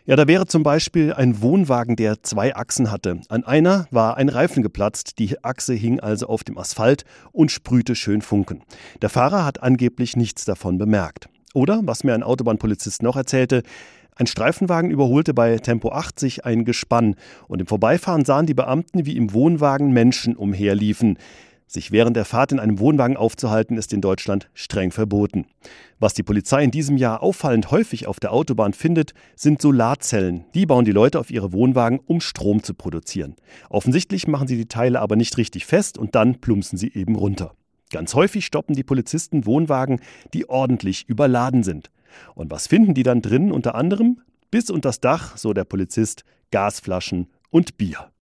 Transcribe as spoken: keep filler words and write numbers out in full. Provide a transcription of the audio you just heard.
Ja, da wäre zum Beispiel ein Wohnwagen, der zwei Achsen hatte. An einer war ein Reifen geplatzt, die Achse hing also auf dem Asphalt und sprühte schön Funken. Der Fahrer hat angeblich nichts davon bemerkt. Oder, was mir ein Autobahnpolizist noch erzählte, ein Streifenwagen überholte bei Tempo achtzig ein Gespann und im Vorbeifahren sahen die Beamten, wie im Wohnwagen Menschen umherliefen. Sich während der Fahrt in einem Wohnwagen aufzuhalten, ist in Deutschland streng verboten. Was die Polizei in diesem Jahr auffallend häufig auf der Autobahn findet, sind Solarzellen. Die bauen die Leute auf ihre Wohnwagen, um Strom zu produzieren. Offensichtlich machen sie die Teile aber nicht richtig fest und dann plumpsen sie eben runter. Ganz häufig stoppen die Polizisten Wohnwagen, die ordentlich überladen sind. Und was finden die dann drin unter anderem? Bis unters Dach, so der Polizist, Gasflaschen und Bier.